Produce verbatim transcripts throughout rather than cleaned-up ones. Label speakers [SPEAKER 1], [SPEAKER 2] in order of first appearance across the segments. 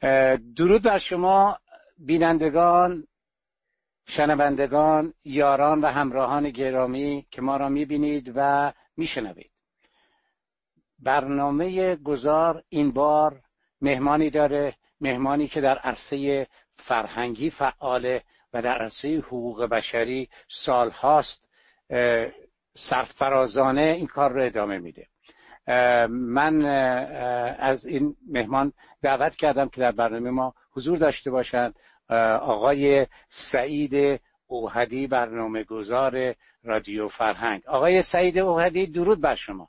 [SPEAKER 1] درود بر شما بینندگان، شنوندگان، یاران و همراهان گرامی که ما را میبینید و میشنوید. برنامه گذار این بار مهمانی داره، مهمانی که در عرصه فرهنگی فعاله و در عرصه حقوق بشری سالهاست سرفرازانه این کار رو ادامه میده. من از این مهمان دعوت کردم که در برنامه ما حضور داشته باشند. آقای سعید اوحدی، برنامه گذار رادیو فرهنگ. آقای سعید اوحدی، درود بر شما.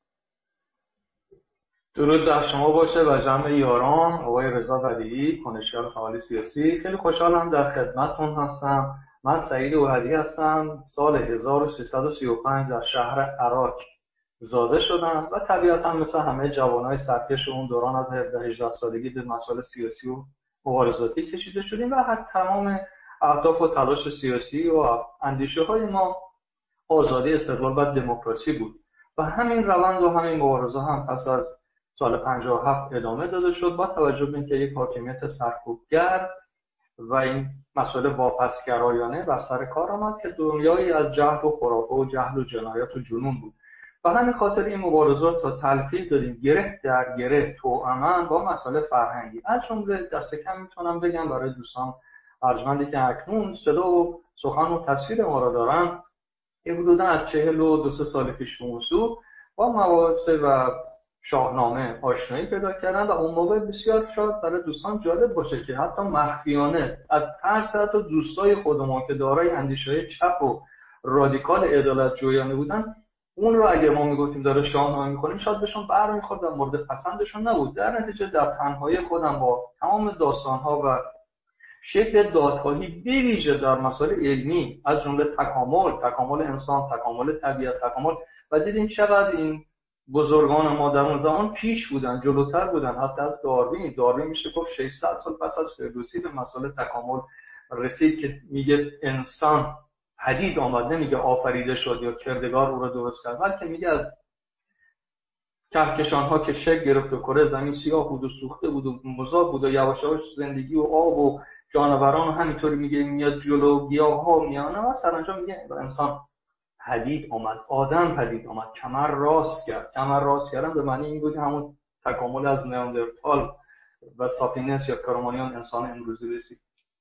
[SPEAKER 2] درود بر شما باشه و جمع یاران. آقای رضا بدیعی، کنشگر فعال سیاسی، خیلی خوشحالم در خدمتتون هستم. من سعید اوحدی هستم. سال هزار و سیصد و سی و پنج در شهر عراق زاده شدم و طبیعتا مثل همه جوانای سرکش اون دوران از هفده هجده سالگی به مسائل سیاسی و مبارزاتی کشیده شدیم و حتی تمام اهداف و تلاش سیاسی و اندیشه های ما آزادی، استقلال و دموکراسی بود و همین روند و همین مبارزه هم پس از سال پنجاه و هفت ادامه داده شد با توجه به اینکه یک حاکمیت سرکوبگر و این مسئله واپسگرایانه بر سر کار آمد که دنیایی از جهل و خرافه و جهل و جنایت و جنون بود. و همین خاطر این مبارزات تا تلفیق دادیم گره در گره توأماً با مسئله فرهنگی. از جمله دست کم میتونم بگم برای دوستان ارجمندی که اکنون صدا و سخن و تصویر ما را دارن، یه حدوداً از چهل و دو سه سال پیش موضوع با مباحث و شاهنامه آشنایی پیدا کردن و اون موقع بسیار شاید برای دوستان جالب باشه که حتی مخفیانه از ترس حتی دوستای خودمون که دارای اندیشه‌های چپ و رادیکال عدالت جویانه بودن، اون رو اگه ما میگفتیم داره شاهنامه میکنیم شاید بهشون برمیخورد و مورد پسندشون نبود. در نتیجه در تنهایی خودم با تمام داستانها و شکل دادخواهی بویژه در مسائل علمی از جمله تکامل، تکامل انسان، تکامل طبیعت، تکامل و دیدیم چقدر این بزرگان ما در اون زمان پیش بودن، جلوتر بودن حتی از داروین. داروین میشه گفت ششصد سال پس از فردوسی به مسائل تکامل رسید که میگه انسان پدید آمد، نمیگه آفریده شد یا کردگار او را درست کرد، بلکه میگه از کهکشان ها که شکل گرفت و کره زمین سیاه بود و سوخته بود و مذاب بود و یواش یواش زندگی و آب و جانوران و همینطوری میگه میاد جلو، گیاه ها میانه و سرانجام میگه انسان پدید آمد، آدم پدید آمد، کمر راست کرد. کمر راست کردن به معنی این بود همون تکامل از نیاندرتال و ساپینس یا کرمانیان انسان امروزی رسید.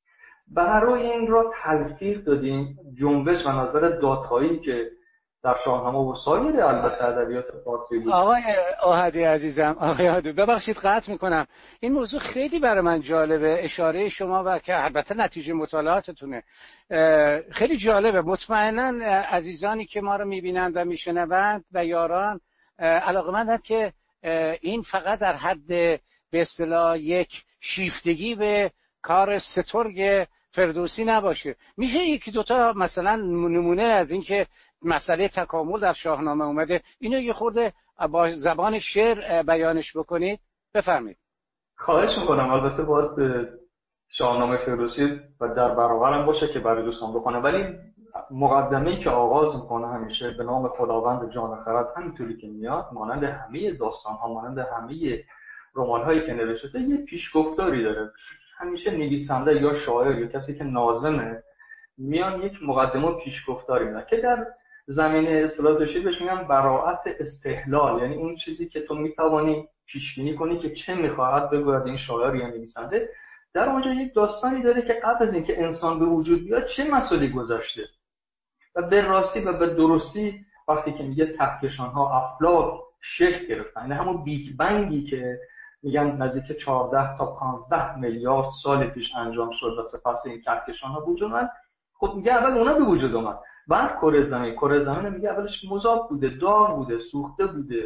[SPEAKER 2] برای این را تلفیق دادیم جنبش و نظر دادخواهی که در شاهنامه و سایر البته ادبیات فارسی بود.
[SPEAKER 1] آقای اوحدی عزیزم، آقای اوحدی ببخشید قطع میکنم، این موضوع خیلی برای من جالبه. اشاره شما و که البته نتیجه مطالعاتتونه خیلی جالبه. مطمئنا عزیزانی که ما رو میبینند و میشنوند و یاران علاقه‌مندند که این فقط در حد به اصطلاح یک شیفتگی به کار سترگ فردوسی نباشه. میشه یکی دوتا مثلا نمونه از این که مسئله تکامل در شاهنامه اومده اینو یه خورده با زبان شعر بیانش بکنید؟ بفرمایید.
[SPEAKER 2] خواهش میکنم. البته باید شاهنامه فردوسی و در برابرم باشه که برای دوستان بکنم، ولی مقدمه‌ای که آغاز میکنه همیشه به نام خداوند جان خرد همینطوری که میاد، مانند همه داستان‌ها، مانند همه رمان‌هایی که نوشته شده یه پیشگفتاری داره. همیشه نویسنده یا شاعر یا کسی که ناظمه میان یک مقدمه و پیشگفتاری میدن که در زمینه اصطلاح داشته بهش میگن براءت استحلال، یعنی اون چیزی که تو میتوانی پیش بینی کنی که چه میخواهد بگوید این شاعر یا نویسنده. در اونجا یک داستانی داره که قبل از اینکه انسان به وجود بیاد چه مسائلی گذشته و به راستی و به درستی وقتی که میگه کهکشان‌ها افلاک شکل گرفتن، یعنی همون بیگ بنگی که میگن نزدیک چهارده تا پانزده میلیارد سال پیش انجام شد و سپس این کهکشان‌ها وجود اومد. خب میگه اول اونا به وجود اومد، بعد کره زمین. کره زمین میگه اولش مذاب بوده، داغ بوده، سوخته بوده،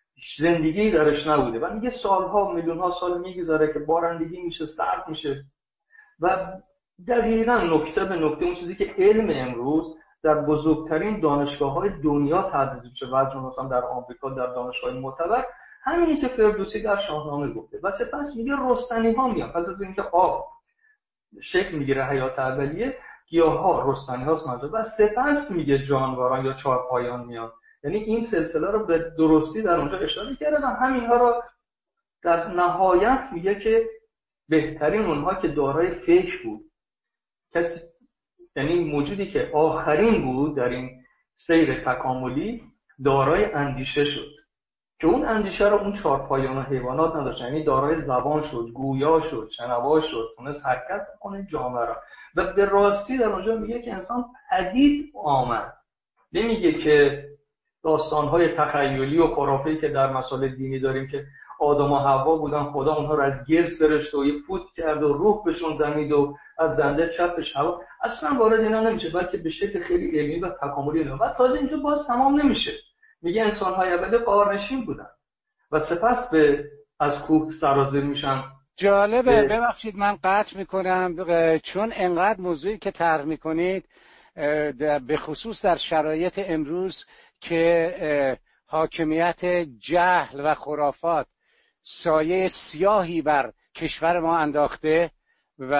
[SPEAKER 2] زندگی درش نبوده و میگه سالها میلیون‌ها سال میگذره که بارندگی میشه، سرد میشه و دقیقاً نکته به نکته اون چیزی که علم امروز در بزرگترین دانشگاه‌های دنیا تدریس میشه و از جمله مثلا در آمریکا در دانشگاه معتبر، همینی که فردوسی در شاهنامه گفته. و سپس میگه رستنی‌ها میان پس از اینکه آب شکل میگیره حیات اولیه، گیاها رستنی‌هاست ماجرا و سپس میگه جانوران یا چهارپایان میان. یعنی این سلسله رو به درستی در اونجا اشاره کرده و همینها رو در نهایت میگه که بهترین اونها که دارای فکر بود، کسی یعنی موجودی که آخرین بود در این سیر تکاملی دارای اندیشه شد که اون اندیشه رو اون چهارپایان حیوانات نداشت، یعنی دارای زبان شد، گویا شد، شنوا شد، تونست حرکت کنه جامعه را. و به راستی در اونجا میگه که انسان پدید آمد، نمیگه که داستان‌های تخیلی و خرافی که در مسائل دینی داریم که آدم و حوا بودن، خدا اونها رو از گل سرشت و یه فوت کرد و روح بهشون دمید و از دنده چپش هوا، اصلا وارد اینا نمیشه، بلکه به شکل خیلی علمی و تکاملی اینا. و تازه اینجا باز تمام نمیشه، میگه انسان‌های اولی غارنشین بودن و سپس به از کوه سرازیر میشن.
[SPEAKER 1] جالبه، ببخشید من قطع میکنم، چون انقدر موضوعی که طرح میکنید به خصوص در شرایط امروز که حاکمیت جهل و خرافات سایه سیاهی بر کشور ما انداخته و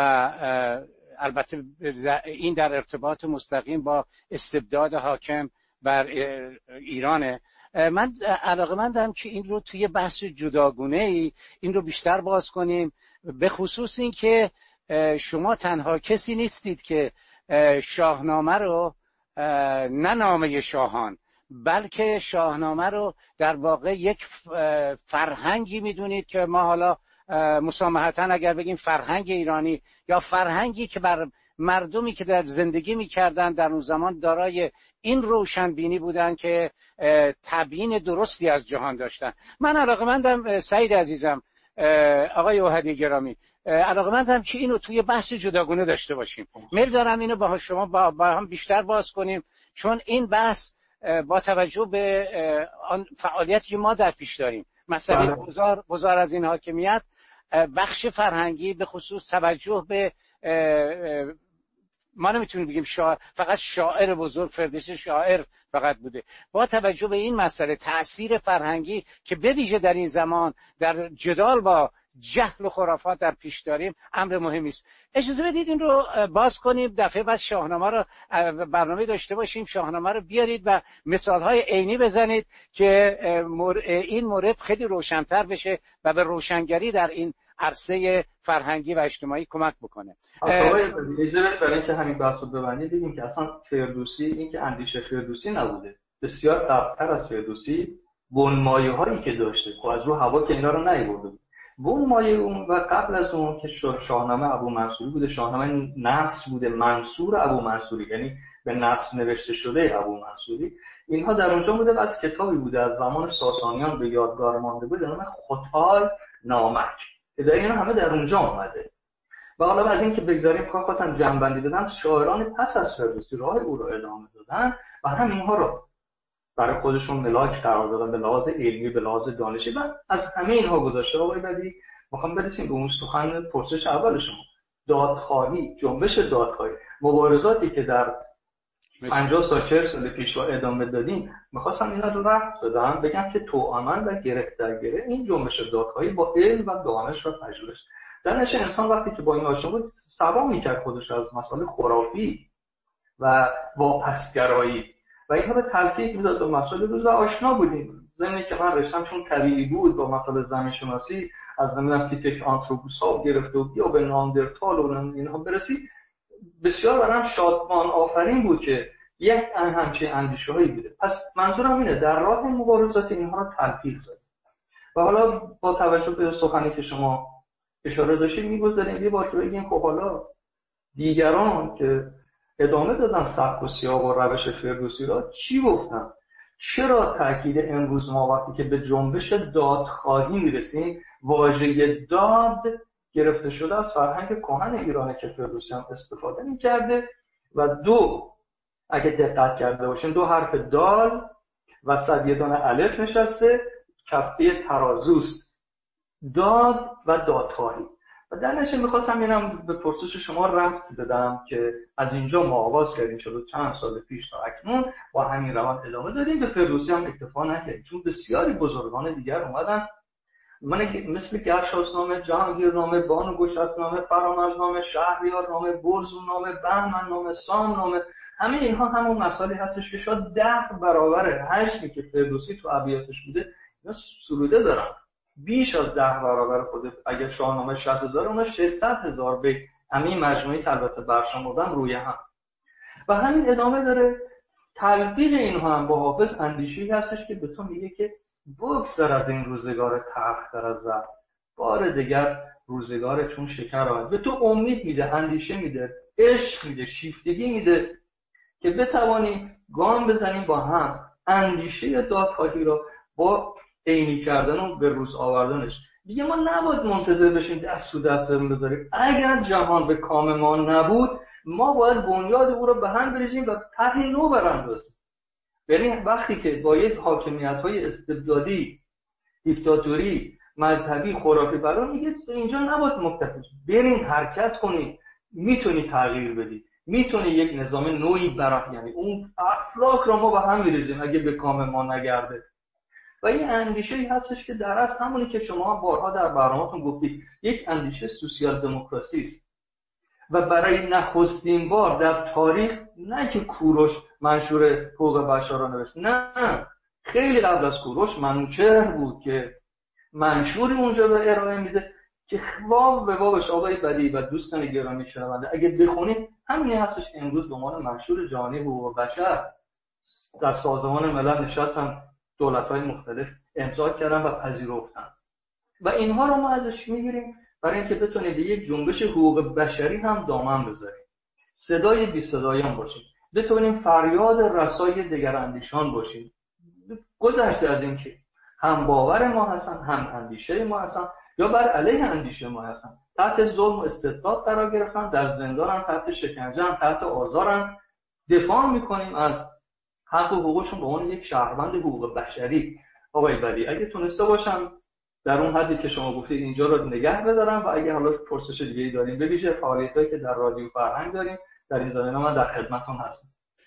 [SPEAKER 1] البته این در ارتباط مستقیم با استبداد حاکم بر ایرانه، من علاقه‌مندم که این رو توی بحث جداگونه ای این رو بیشتر باز کنیم، به خصوص این که شما تنها کسی نیستید که شاهنامه رو نه نامه شاهان بلکه شاهنامه رو در واقع یک فرهنگی میدونید که ما حالا مسامحتاً اگر بگیم فرهنگ ایرانی یا فرهنگی که بر مردمی که در زندگی میکردن در اون زمان دارای این روشنبینی بودن که تبیین درستی از جهان داشتن. من علاقه‌مندم سعید عزیزم، آقای اوحدی گرامی، علاقه‌مندم که اینو توی بحث جداگونه داشته باشیم. میل دارم اینو با شما با, با هم بیشتر باز کنیم، چون این بحث با توجه به آن فعالیتی که ما در پیش داریم، مثلا گذار گذار از این حاکمیت، بخش فرهنگی به خصوص توجه به ما نمیتونیم بگیم شاعر، فقط شاعر بزرگ فردوس شاعر فقط بوده، با توجه به این مسئله تأثیر فرهنگی که به ویژه در این زمان در جدال با جهل و خرافات در پیش داریم امر مهمی است. اجازه بدید این رو باز کنیم، دفعه بعد شاهنامه رو برنامه داشته باشیم، شاهنامه رو بیارید و مثالهای عینی بزنید که این مورد خیلی روشن‌تر بشه و به روشنگری در این عرصه فرهنگی و اجتماعی کمک بکنه.
[SPEAKER 2] آقای اجازه برای اینکه همین بحث رو ببندیم بگیم که اصلا فردوسی این که اندیشه فردوسی نبوده، بسیار قبل‌تر از فردوسی بنمایه‌هایی که داشته خب از رو هوا که اینا رو نیاورده، بنمایه اون و قبل از اون که شاهنامه ابو منصوری بوده، شاهنامه نصر بوده منصور ابو منصوری، یعنی به نصر نوشته شده ابو منصوری، اینها در اونجا بوده و از کتابی بوده از زمان ساسانیان به یادگار مانده بوده نام خطای نامک که در اینا همه در اونجا اومده. و حالا از این که بگذاریم کار خواستم جنبندی بدم، شاعران پس از فردوسی راه او رو ادامه دادن و هم اینها رو برای خودشون ملاک قرار دادن به لحاظ علمی، به لحاظ دانشی و از همه اینها گذاشته. آقای بدی میخوام برسیم به اون سخن پرسش اول شما، دادخواهی، جنبش دادخواهی، مبارزاتی که در پنجاه سال چهل سال پیش رو ادامه دادیم، میخواستم اینا رو رفت بدم بگم که توأماً و گره در گره این جنبش دادخواهی با علم و دانش و پژوهش در نشه انسان وقتی که با این آشنا بود سوا میکرد خودش از مسائل خرافی و واپسگرایی و اینها به تلفیق میداد به مسائل روز آشنا بودیم. زمینی که من رشتم چون طبیعی بود با مسائل زمین شناسی از نمیدونم پیتک آنتروپوسا گرفته و یا به ناندرتال و اینها برسید، بسیار برام شادمان آفرین بود که یک همچین اندیشه هایی بوده. پس منظورم اینه در راه مبارزات اینها رو تلفیق زد. و حالا با توجه به سخنی که شما اشاره داشتید میگذاریم یه بار که بگیم خب حالا دیگران که ادامه دادن سبک و سیاق و روش فردوسی را چی گفتن؟ چرا تاکید امروز ما وقتی که به جنبش دادخواهی میرسیم واژه داد گرفته شده از فرهنگ کهن ایرانه که فردوسی هم استفاده میکرده و دو اگه دقت کرده باشین دو حرف دال و صد یه دانه الف نشسته، کفه ترازوست، داد و دادخواهی. و در نشه میخواستم اینم به پرسش شما رفت بدم که از اینجا ما آغاز کردیم شد چند سال پیش تا اکنون با همین روند ادامه دادیم، به فردوسی هم اکتفا نکردیم چون بسیاری بزرگان دیگر اومدن من مثل گرشاسنامه، جهانگیرنامه، بانو گشسنامه، فرامرزنامه، شهریارنامه، برزوننامه، بهمننامه، سامنامه، همه اینها همون مسائلی هستش که شاید ده برابر هشتی که فردوسی تو ابیاتش بوده اینا سروده دارن بیش از ده برابر خود. اگر شاهنامه شصت هزار، اونا ششصد هزار بیت همین مجموعه البته برشمردن روی هم. و همین ادامه داره. تلفیق اینها هم با حافظ اندیشه‌ای هستش که به تو میگه که بگذر از این روزگار تلخ‌تر از زر، بار دیگر روزگار چون شکر آمد. به تو امید میده، اندیشه میده، عشق میده، شیفتگی میده که بتوانی گام بزنیم با هم اندیشه دادخواهی را با عینی کردن و به روز آوردنش. دیگه ما نباید منتظر بشیم دست تو دستمون بذاریم. اگر جهان به کام ما نبود، ما باید بنیاد او را به هم بریزیم و طرح نو براندازیم. یعنی وقتی که با یک حاکمیت‌های استبدادی، دیکتاتوری، مذهبی، خرافی برای میگه اینجا نباید مکتفی شیم، بریم حرکت کنیم، میتونی تغییر بدی، میتونی یک نظام نوعی برای، یعنی اون افلاک را ما به هم میریزیم اگه به کام ما نگرده. و این اندیشه‌ای هستش که در اصل همونی که شما بارها در برنامه‌تون گفتید، یک اندیشه سوسیال دموکراسی است. و برای نخستین بار در تاریخ، نه که کوروش منشور حقوق بشر را نوشت، نه، خیلی قبل از کوروش منوچهر بود که منشوری اونجا به ارائه میده که باب به بابش آقای بدیعی و دوستان گرامی شنونده اگه بخونید همین هستش که امروز به عنوان منشور جهانی حقوق بشر در سازمان ملل نشستن، دولت‌های مختلف امضا کردن و پذیرفتن. و اینها رو ما ازش میگیریم برای اینکه بتونیم به یک جنبش حقوق بشری هم دامن بذاریم، صدای بی صدایان باشیم، بتونیم فریاد رسای دگراندیشان باشیم، گذشته از این که هم باور ما هستن، هم اندیشه ما هستن یا بر علیه اندیشه ما هستن، تحت ظلم و استبداد قرار گرفتن، در زندان، تحت شکنجه، تحت آزارن، دفاع میکنیم از حق و حقوقشون به عنوان یک شهروند حقوق بشری. آقای بدیعی اگه تونسته باشم در اون حدی که شما گفتید اینجا رو نگه بدارم، و اگه حالا پرسش دیگه‌ای داریم به ویژه فعالیتایی که در رادیو فرهنگ داریم در این زمینه، من در خدمتتون هستم.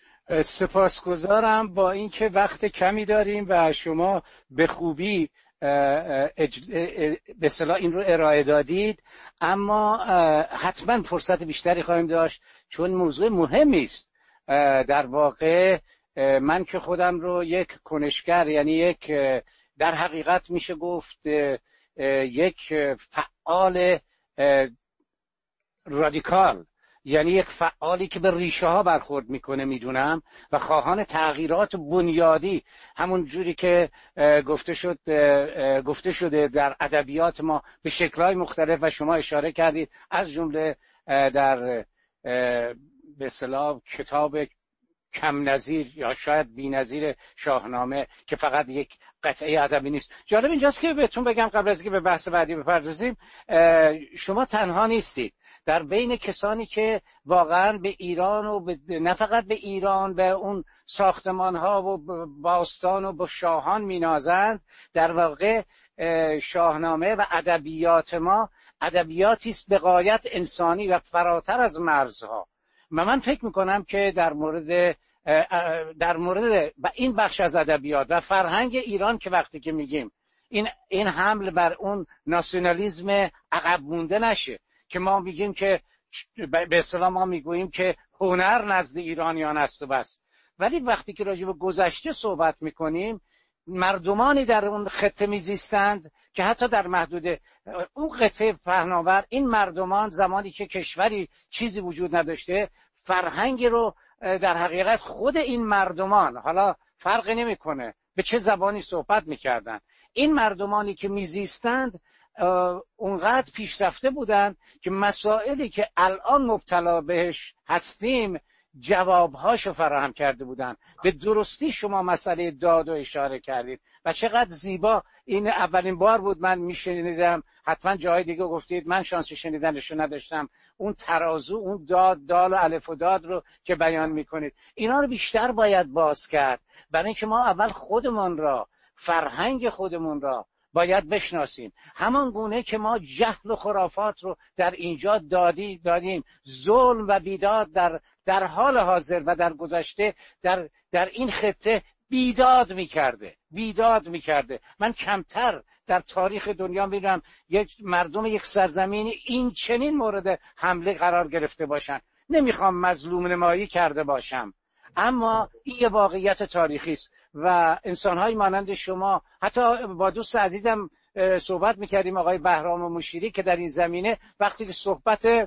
[SPEAKER 1] سپاسگزارم. با اینکه وقت کمی داریم و شما به خوبی اج... به اصطلاح این رو ارائه دادید، اما حتما فرصت بیشتری خواهیم داشت چون موضوع مهمی است. در واقع من که خودم رو یک کنشگر، یعنی یک در حقیقت میشه گفت یک فعال رادیکال، یعنی یک فعالی که به ریشه ها برخورد میکنه میدونم و خواهان تغییرات بنیادی، همون جوری که گفته شد گفته شده در ادبیات ما به شکل‌های مختلف و شما اشاره کردید، از جمله در به اصطلاح کتاب کم نظیر یا شاید بی نظیر شاهنامه که فقط یک قطعه ادبی نیست. جالب اینجاست که بهتون بگم قبل از اینکه به بحث بعدی بپردازیم، شما تنها نیستید در بین کسانی که واقعا به ایران و به نه فقط به ایران، به اون ساختمان ها و باستان و به شاهان مینازند. در واقع شاهنامه و ادبیات ما ادبیاتی است به غایت انسانی و فراتر از مرزها. و من فکر میکنم که در مورد در مورد و این بخش از ادبیات و فرهنگ ایران که وقتی که میگیم این این حمل بر اون ناسیونالیسم عقب مونده نشه که ما میگیم که به اصطلاح ما میگوییم که هنر نزد ایرانیان است و بس، ولی وقتی که راجع به گذشته صحبت میکنیم مردمانی در اون خطه میزیستند که حتی در محدود اون خطه پهناور این مردمان زمانی که کشوری چیزی وجود نداشته فرهنگی رو در حقیقت خود این مردمان، حالا فرقی نمیکنه به چه زبانی صحبت میکردن، این مردمانی که میزیستند اونقدر پیشرفته بودند که مسائلی که الان مبتلا بهش هستیم جوابهاشو فراهم کرده بودن. به درستی شما مسئله داد و اشاره کردید و چقدر زیبا. این اولین بار بود من میشنیدم، حتما جای دیگه گفتید، من شانس شنیدنشو نداشتم، اون ترازو، اون داد، دال و الف و داد رو که بیان میکنید. اینا رو بیشتر باید باز کرد برای اینکه ما اول خودمون را، فرهنگ خودمون را باید بشناسیم. همان گونه که ما جهل و خرافات رو در اینجا دادی دادیم، ظلم و بیداد در در حال حاضر و در گذشته در در این خطه بیداد میکرده بیداد میکرده من کمتر در تاریخ دنیا میبینم یک مردم یک سرزمینی این چنین مورد حمله قرار گرفته باشن. نمیخوام مظلوم نمایی کرده باشم، اما این یه واقعیت تاریخی است و انسان‌های مانند شما، حتی با دوست عزیزم صحبت میکردیم آقای بهرام مشیری که در این زمینه وقتی که صحبت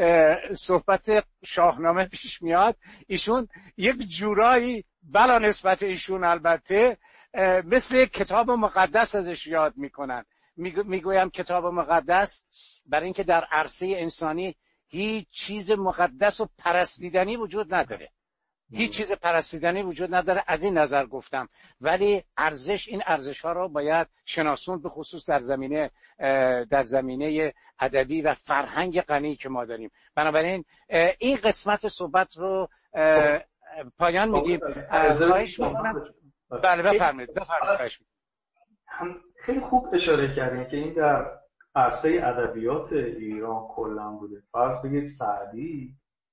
[SPEAKER 1] صحبت شاهنامه پیش میاد ایشون یک جورایی بلا نسبت ایشون البته مثل کتاب مقدس ازش یاد میکنن. میگویم کتاب مقدس برای اینکه در عرصه انسانی هیچ چیز مقدس و پرستیدنی وجود نداره، هیچ چیز پرستیدنی وجود نداره، از این نظر گفتم. ولی ارزش این ارزش ها رو باید شناسون، به خصوص در زمینه در زمینه ادبی و فرهنگ غنی که ما داریم. بنابراین این قسمت صحبت رو پایان میدیم. خواهش میکنم. بله بفرمایید بفرمایید.
[SPEAKER 2] خیلی خوب اشاره کردین که این در عرصه ادبیات ایران کلا بوده. فرض بگید سعدی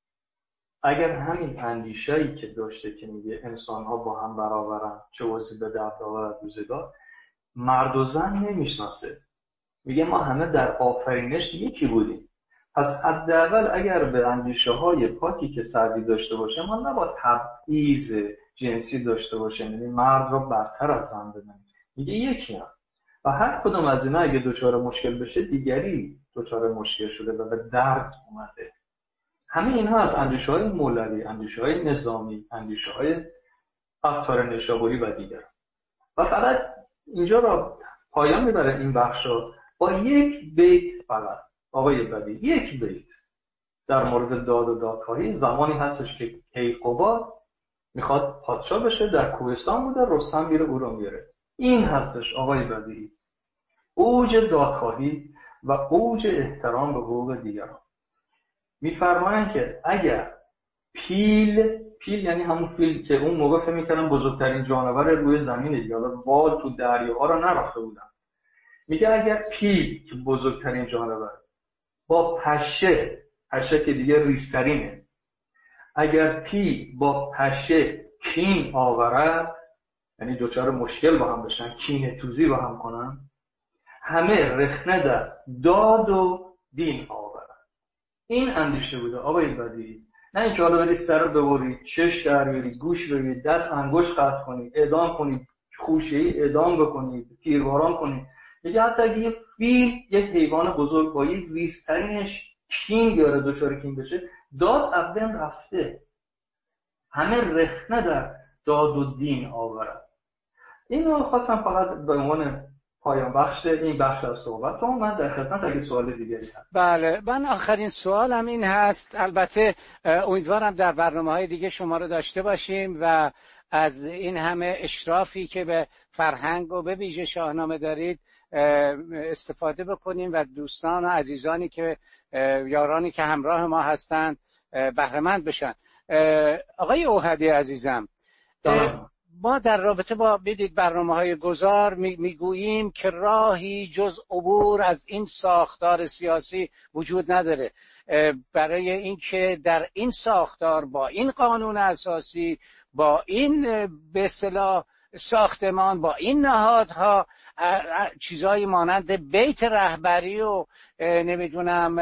[SPEAKER 2] اگر همین اندیشه‌ای که داشته که میگه انسان‌ها با هم برابرن، چه وضعی به درد آورد روزگار، مرد و زن نمیشناسه، میگه ما همه در آفرینش یکی بودیم. پس حداقل اگر به اندیشه‌های پاکی که سعدی داشته باشه ما نباید تبعیض جنسی داشته باشیم، یعنی مرد رو برتر از زن بدونیم. میگه یکی هم و هر کدوم از اینا اگه دچار مشکل بشه دیگری دچار مشکل شده و به درد اومده. همه اینها از اندیشه‌های مولوی، اندیشه‌های نظامی، اندیشه‌های عطار نیشابوری و دیگر. و فقط اینجا را پایان میبره این بخشا با یک بیت فقط آقای بدیعی، یک بیت در مورد داد و دادخواهی. زمانی هستش که کیقوباد میخواد پادشاه بشه، در کوهستان بوده، رستم میره او رو میاره. این هستش آقای بدیعی، اوج دادخواهی و اوج احترام به حقوق دیگران. میفرمایند که اگر پیل پیل یعنی همون فیل که اون موقع فکر می‌کردن بزرگترین جانور روی زمینه، یا وال تو دریاها رو نرفته بودن، میگه اگر پیل که بزرگترین جانور با پشه، پشه که دیگه ریزترینه، اگر پیل با پشه کین آورد، یعنی دوچار مشکل با هم بشن، کینه توزی با هم کنن، همه رخنه در داد و دین آورد. این اندیشه بوده آقای بدیعی. نه اینکه حالا برید سر رو ببرید، چش در بیارید، گوش ببرید، دست انگشت قطع کنید، اعدام کنید، خوشه‌ای اعدام بکنید، تیرباران کنید. میگه حتی اگه یه فیل، یک حیوان بزرگ با یک ریزترینش کین بیاره، دچار کین بشه، داد اولین رفته، همه رخنه در داد و دین آورد. اینو خواستم فقط به عنوان پایان بخش این بخش از صحبتم. من در خدمت اگه سوال دیگری هست.
[SPEAKER 1] بله، من آخرین سوالم این هست، البته امیدوارم در برنامه‌های دیگه شما رو داشته باشیم و از این همه اشرافی که به فرهنگ و به ویژه شاهنامه دارید استفاده بکنیم و دوستان و عزیزانی که یارانی که همراه ما هستند بهره مند بشن. آقای اوحدی عزیزم، دارم. ما در رابطه با بدید برنامه‌های گذار میگوییم که راهی جز عبور از این ساختار سیاسی وجود نداره. برای اینکه در این ساختار با این قانون اساسی، با این به اصطلاح ساختمان، با این نهادها، چیزایی مانند بیت رهبری و نمیدونم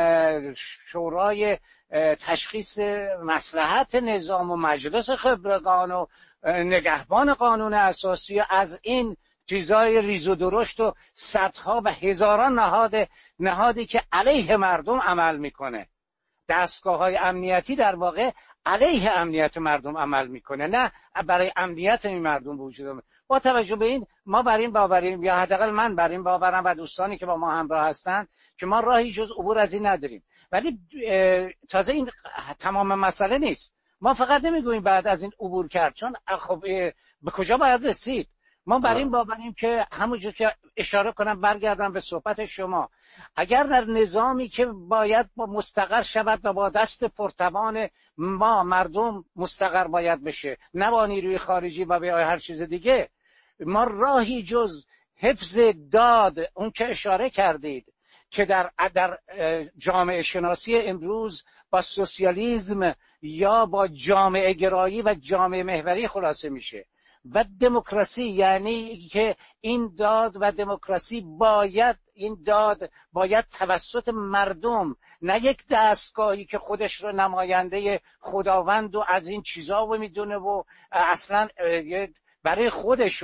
[SPEAKER 1] شورای تشخیص مصلحت نظام و مجلس خبرگان و نگهبان قانون اساسی و از این چیزای ریز و درشت و صدها و هزاران نهاد نهادی که علیه مردم عمل میکنه، دستگاه‌های امنیتی در واقع علیه امنیت مردم عمل میکنه، نه برای امنیت این مردم وجود داره. با توجه به این ما بر این باوریم، یا حداقل من بر این باورم و دوستانی که با ما همراه هستند، که ما راهی جز عبور از این نداریم. ولی تازه این تمام مسئله نیست. ما فقط نمیگوییم بعد از این عبور کرد، چون خب به کجا باید رسید. ما بر این باوریم که همونجور که اشاره کنم برگردم به صحبت شما، اگر در نظامی که باید مستقر شود و با دست پرتوان ما مردم مستقر باید بشه، نه با نیروی خارجی و به هر چیز دیگه، ما راهی جز حفظ داد، اون که اشاره کردید که در در جامعه شناسی امروز با سوسیالیسم یا با جامعه گرایی و جامعه محوری خلاصه میشه، و دموکراسی، یعنی که این داد و دموکراسی باید این داد باید توسط مردم، نه یک دستگاهی که خودش رو نماینده خداوند و از این چیزا و میدونه و اصلا برای خودش و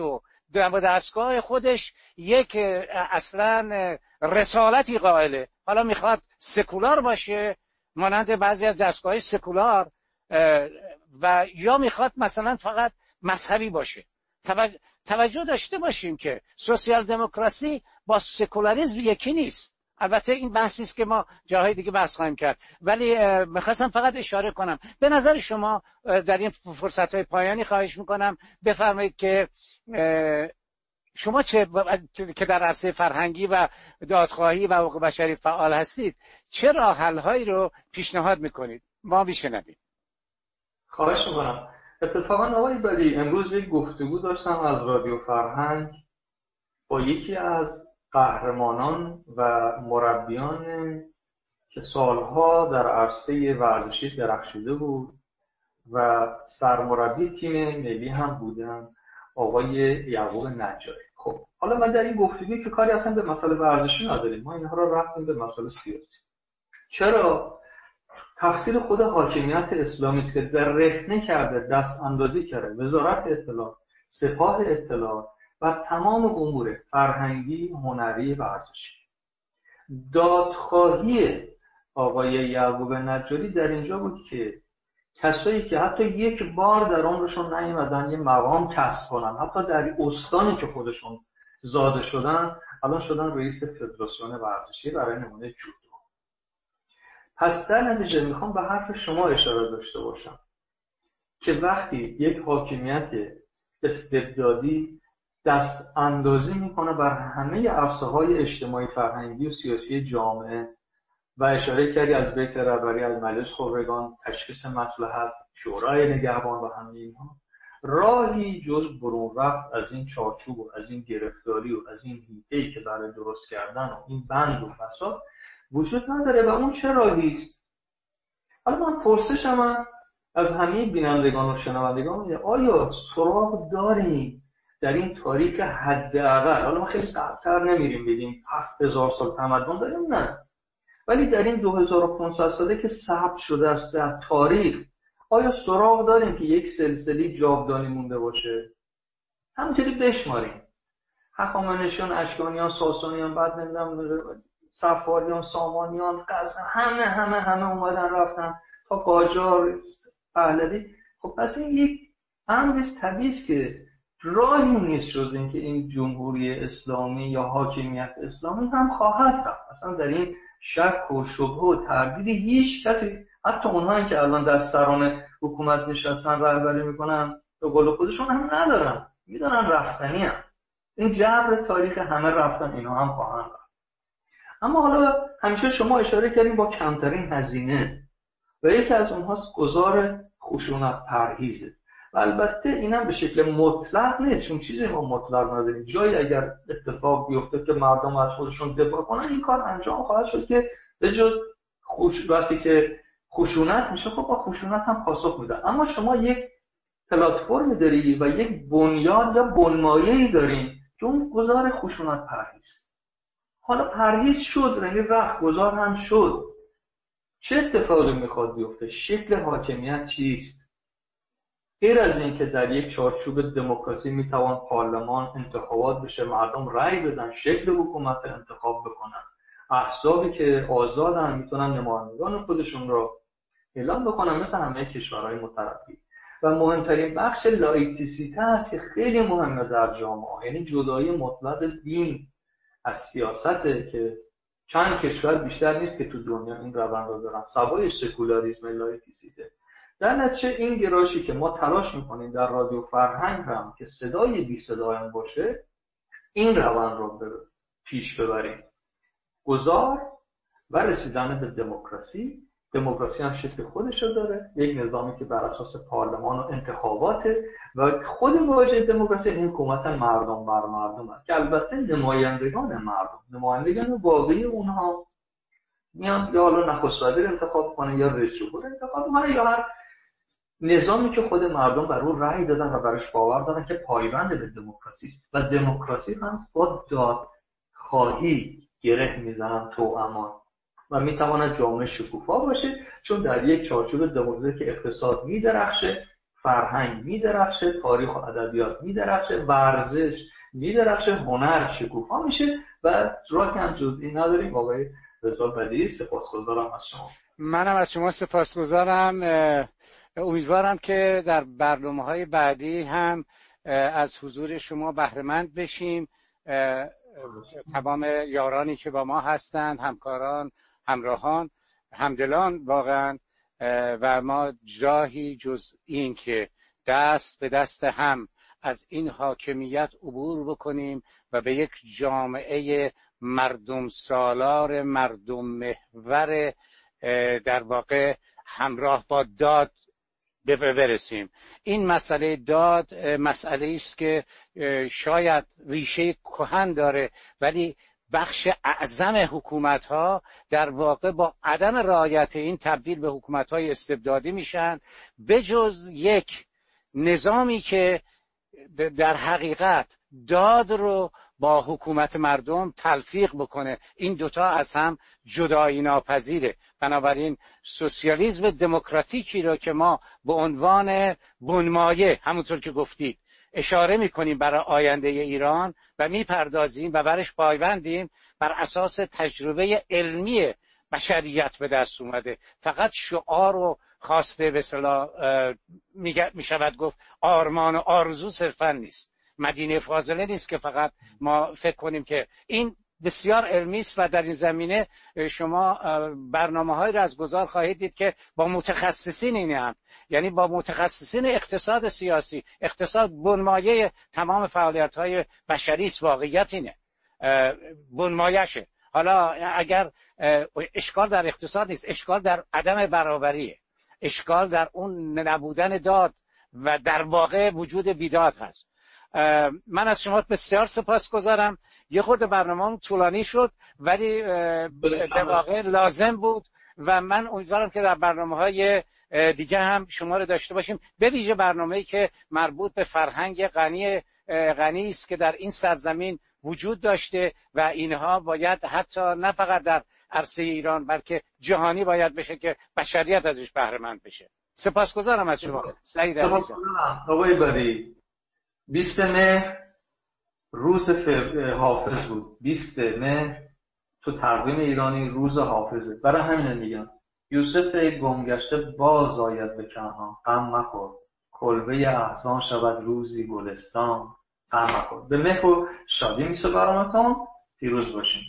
[SPEAKER 1] در دستگاه خودش یک اصلا رسالتی قائله. حالا میخواد سکولار باشه مانند بعضی از دستگاه سکولار و یا میخواد مثلا فقط مذهبی باشه. توجه داشته باشیم که سوسیال دموکراسی با سکولاریسم یکی نیست. البته این بحثی است که ما جاهای دیگه بحث خواهیم کرد، ولی میخواستم فقط اشاره کنم. به نظر شما در این فرصت‌های پایانی خواهش میکنم بفرمایید که شما چه که در عرصه فرهنگی و دادخواهی و حقوق بشری فعال هستید چه راه حل‌هایی رو پیشنهاد میکنید؟ ما میشنویم.
[SPEAKER 2] خواهش میکنم. اتفاقا آقای بدی امروز یک گفتگو داشتم از رادیو فرهنگ با یکی از قهرمانان و مربیان که سالها در عرصه ورزشی درخشیده بود و سرمربی تیم ملی هم بودن، آقای یعقوب نجاری. خب حالا من در این گفتگویی که کاری اصلا به مسئله ورزشی نداریم، ما اینها رو رفتیم به مسئله سیاسی. چرا؟ تفسیر خود حاکمیت اسلامی است که در رهنه کرده، دست اندازی کرده وزارت اطلاعات، سپاه اطلاعات و تمام امور فرهنگی، هنری، ورزشی. دادخواهی آقای یعقوب نجاری در اینجا بود که کسایی که حتی یک بار در عمرشون نیومدن یه مقام کسب کنن، حتی در استانی که خودشون زاده شدن، الان شدن رئیس فدراسیون ورزشی برای نمونه جودو. پس در نتیجه میخوام به حرف شما اشاره داشته باشم که وقتی یک حاکمیت استبدادی دست اندازی میکنه بر همه عرصه‌های اجتماعی، فرهنگی و سیاسی جامعه و اشاره کردی از بیت رهبری از مجلس خبرگان، تشخیص مصلحت، شورای نگهبان و همه اینها، راهی جز برون رفت از این چارچوب و از این گرفتاری و از این حیطه‌ای که برای درست کردن و این بند و فساد وجود نداره. و اون چه راهی است؟ حالا من پرسشم از همه بینندگان و شنوندگان میگه آیا سراغ داریم در این تاریخ حداقل، حالا ما خیلی قبل‌تر نمیریم بگیم هفت هزار سال تمدن داریم، نه، ولی در این دو هزار و پانصد ساله که ثبت شده است در تاریخ، آیا سراغ داریم که یک سلسله جاودانی مونده باشه؟ همونطوری بشماریم هخامنشیان، اشکانیان، ساسانیان، بعد نمیدونم صفاریان، سامانیان، غزنویان، همه همه همه اومدن رفتن تا قاجار، پهلوی. خب پس این یک امر طبیعی است که راهی نیست جز اینکه این جمهوری اسلامی یا حاکمیت اسلامی هم خواهد رفت. اصلا در این شک و شبهه و تردید هیچ کسی، حتی اونهایی که الان در سران حکومت نشستن رهبری میکنن، به قول خودشون هم ندارن، میدونن رفتنی هم. این جبر تاریخ همه رفتن، اینا هم خواهند رفت. اما حالا همیشه شما اشاره کردیم با کمترین هزینه و یکی از اونهاست گذار خشونت پرهیزه. و البته اینم به شکل مطلق نیست، چون چیزی ما مطلق نداریم. جایی اگر اتفاق بیفته که مردم از خودشون دفاع کنن، این کار انجام خواهد شد که به جز خوش وقتی که خشونت میشه، خب با خشونت هم پاسخ میده. اما شما یک پلتفرم داری و یک بنیاد یا بنمایه‌ای دارین که اون گذار خشونت پرهیز. حالا پرهیز شد، یعنی رفت، گذار هم شد. چه اتفاقی میخواد بیفته؟ شکل حاکمیت چیست؟ غیر از این که در یک چارچوب دموکراسی میتوان پارلمان انتخابات بشه، مردم رأی بدن، شکل حکومت انتخاب بکنن، احزابی که آزادن میتونن نمایندگان خودشون رو اعلام بکنن مثل همه کشورهای مترقی. و مهمترین بخش لایتیسیته است که خیلی مهمه در جامعه، یعنی جدایی مطلق دین از سیاسته که چند کشور بیشتر نیست که تو دنیا این روند رو دارن، سوای سکولاریسم لایتیسیته. در نتیجه این گرایشی که ما تلاش میکنیم در رادیو فرهنگ هم که صدای بی صدایان باشه، این روند رو پیش ببریم، گذار و رسیدن به دموکراسی. دموکراسی هم شکل خودش رو داره، یک نظامی که بر اساس پارلمان و انتخاباته و خود واژه دموکراسی این حکومت مردم بر مردم هست که البته نمایندگان مردم، نمایندگان واقعی اونها میان یا حالا نخست وزیر انتخاب کنه یا رئیس جمهور انتخاب کنه یا هر نظامی که خود مردم بر اون رأی دادن و برش باور دارن که پایبند به دموکراسی است. و دموکراسی هم با دادخواهی گره میزنن تو امان و میتواند جامعه شکوفا باشه، چون در یک چارچوب دموکراسی که اقتصاد میدرخشه، فرهنگ میدرخشه، تاریخ و ادبیات میدرخشه، ورزش میدرخشه، هنر شکوفا میشه و راهی هم جز این نداریم. آقای رضا بدیعی سپاسگزارم از شما.
[SPEAKER 1] منم از شما سپاسگزارم. امیدوارم که در برنامه‌های بعدی هم از حضور شما بهره مند بشیم. تمام یارانی که با ما هستند، همکاران، همراهان، همدلان واقعا، و ما جاهی جز این که دست به دست هم از این حاکمیت عبور بکنیم و به یک جامعه مردم سالار، مردم محور، در واقع همراه با داد برسیم. این مسئله داد مسئله است که شاید ریشه کهن داره، ولی بخش اعظم حکومت‌ها در واقع با عدم رعایت این تبدیل به حکومت‌های استبدادی میشن، بجز یک نظامی که در حقیقت داد رو با حکومت مردم تلفیق بکنه. این دوتا از هم جدایی ناپذیره. بنابراین سوسیالیسم دموکراتیکی رو که ما به عنوان بنمایه، همونطور که گفتید، اشاره میکنیم برای آینده ایران و میپردازیم و برش پایبندیم، بر اساس تجربه علمی بشریت به دست اومده. فقط شعار و خواسته به اصطلاح میشود گفت آرمان و آرزو صرفا نیست. مدینه فاضله نیست که فقط ما فکر کنیم که این بسیار علمی است و در این زمینه شما برنامه‌هایی را از گذار خواهید دید که با متخصصین این هم، یعنی با متخصصین اقتصاد سیاسی، اقتصاد بنمایه تمام فعالیت‌های بشری است. واقعیت اینه، بنمایشه. حالا اگر اشکال در اقتصاد نیست، اشکال در عدم برابریه، اشکال در اون نبودن داد و در واقع وجود بیداد هست. من از شما بسیار سپاسگزارم. یه خورده برنامه‌مون طولانی شد ولی به واقع لازم بود و من امیدوارم که در برنامه‌های دیگه هم شما رو داشته باشیم، به ویژه برنامه‌ای که مربوط به فرهنگ غنی غنی است که در این سرزمین وجود داشته و اینها باید حتی نه فقط در عرصه ایران بلکه جهانی باید بشه که بشریت ازش بهره مند بشه. سپاسگزارم از شما سعید عزیزم.
[SPEAKER 2] آقای بدیعی، بیست مهر روز حافظ بود. بیست مهر تو تقویم ایرانی روز حافظه. برای همین میگم یوسف گمگشته باز آید به کنعان، غم مخور کلبه احزان شود روزی گلستان، غم مخور. به مهر و شادی میسپارمتون. پیروز باشین.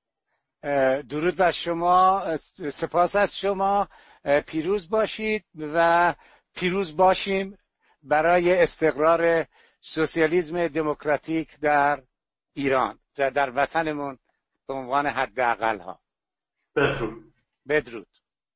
[SPEAKER 1] درود بر شما، سپاس از شما. پیروز باشید و پیروز باشیم برای استقرار سوسیالیسم دموکراتیک در ایران، در وطنمون به عنوان حداقل ها.
[SPEAKER 2] بدرود.
[SPEAKER 1] بدرود.